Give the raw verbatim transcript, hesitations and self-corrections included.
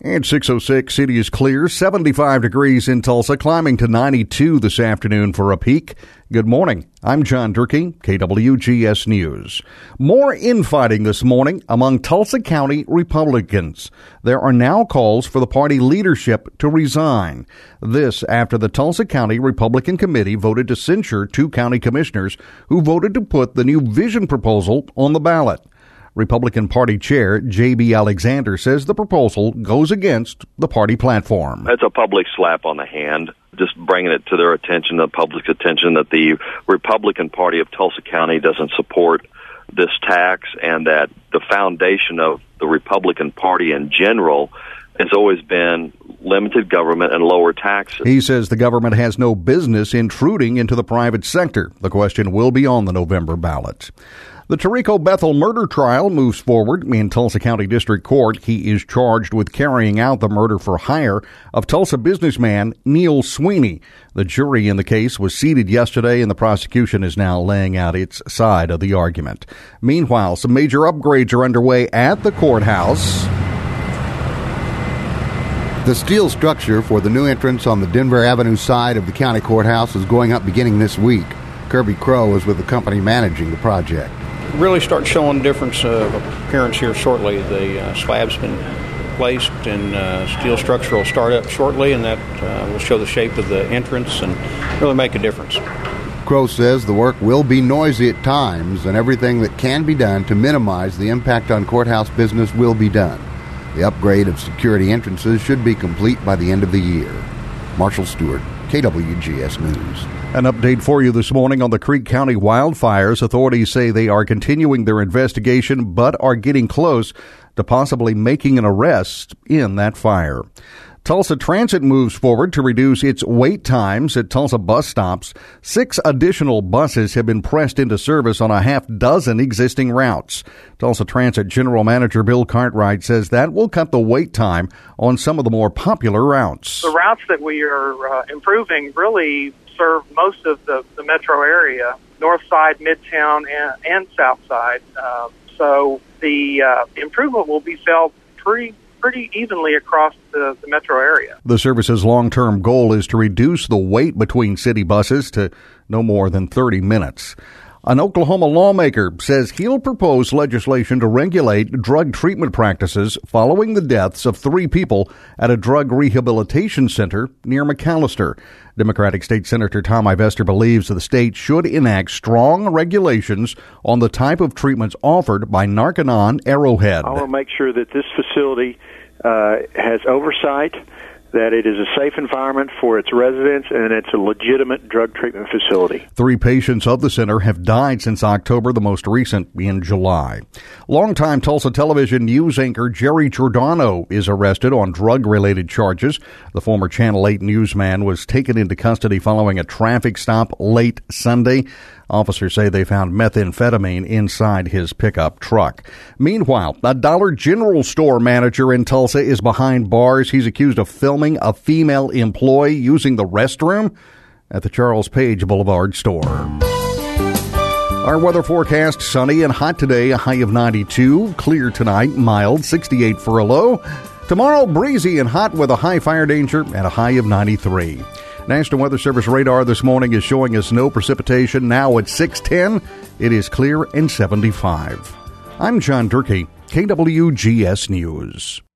And six oh six, city is clear, seventy-five degrees in Tulsa, climbing to ninety-two this afternoon for a peak. Good morning. I'm John Durkee, K W G S News. More infighting this morning among Tulsa County Republicans. There are now calls for the party leadership to resign. This after the Tulsa County Republican Committee voted to censure two county commissioners who voted to put the new vision proposal on the ballot. Republican Party Chair J B Alexander says the proposal goes against the party platform. It's a public slap on the hand, just bringing it to their attention, the public's attention, that the Republican Party of Tulsa County doesn't support this tax, and that the foundation of the Republican Party in general has always been limited government and lower taxes. He says the government has no business intruding into the private sector. The question will be on the November ballot. The Tarico Bethel murder trial moves forward in Tulsa County District Court. He is charged with carrying out the murder for hire of Tulsa businessman Neil Sweeney. The jury in the case was seated yesterday, and the prosecution is now laying out its side of the argument. Meanwhile, some major upgrades are underway at the courthouse. The steel structure for the new entrance on the Denver Avenue side of the county courthouse is going up beginning this week. Kirby Crow is with the company managing the project. Really start showing difference of appearance here shortly. The uh, slab's been placed, and uh, steel structure will start up shortly, and that uh, will show the shape of the entrance and really make a difference. Crow says the work will be noisy at times, and everything that can be done to minimize the impact on courthouse business will be done. The upgrade of security entrances should be complete by the end of the year. Marshall Stewart, K W G S News. An update for you this morning on the Creek County wildfires. Authorities say they are continuing their investigation, but are getting close to possibly making an arrest in that fire. Tulsa Transit moves forward to reduce its wait times at Tulsa bus stops. Six additional buses have been pressed into service on a half dozen existing routes. Tulsa Transit General Manager Bill Cartwright says that will cut the wait time on some of the more popular routes. The routes that we are uh, improving really serve most of the, the metro area, north side, midtown, and, and south side. Uh, so the uh, improvement will be felt pretty pretty evenly across the, the metro area. The service's long-term goal is to reduce the wait between city buses to no more than thirty minutes. An Oklahoma lawmaker says he'll propose legislation to regulate drug treatment practices following the deaths of three people at a drug rehabilitation center near McAllister. Democratic State Senator Tom Ivester believes that the state should enact strong regulations on the type of treatments offered by Narconon Arrowhead. I want to make sure that this facility uh, has oversight, that it is a safe environment for its residents, and it's a legitimate drug treatment facility. Three patients of the center have died since October, the most recent in July. Longtime Tulsa television news anchor Jerry Giordano is arrested on drug-related charges. The former Channel eight newsman was taken into custody following a traffic stop late Sunday. Officers say they found methamphetamine inside his pickup truck. Meanwhile, a Dollar General store manager in Tulsa is behind bars. He's accused of filming a female employee using the restroom at the Charles Page Boulevard store. Our weather forecast, sunny and hot today, a high of ninety-two. Clear tonight, mild, sixty-eight for a low. Tomorrow, breezy and hot with a high fire danger and a high of ninety-three. National Weather Service radar this morning is showing us no precipitation. Now at six ten, it is clear and seventy-five. I'm John Durkee, K W G S News.